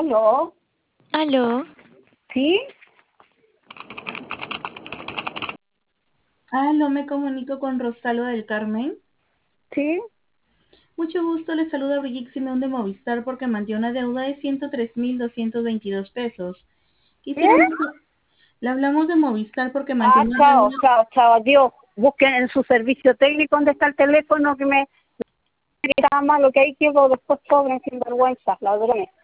¿Aló? Aló, ¿Sí? Aló, me comunico con Rosalo del Carmen. ¿Sí? Mucho gusto, le saluda Brigitte Simeón de Movistar porque mantiene una deuda de 103.222 pesos. ¿Qué? Quisiéramos, le hablamos de Movistar porque Ah, mantiene una chao, deuda. chao, chao. Adiós. Busquen en su servicio técnico dónde está el teléfono que me está malo, que ahí quedo después cobran sin vergüenza, ladrones.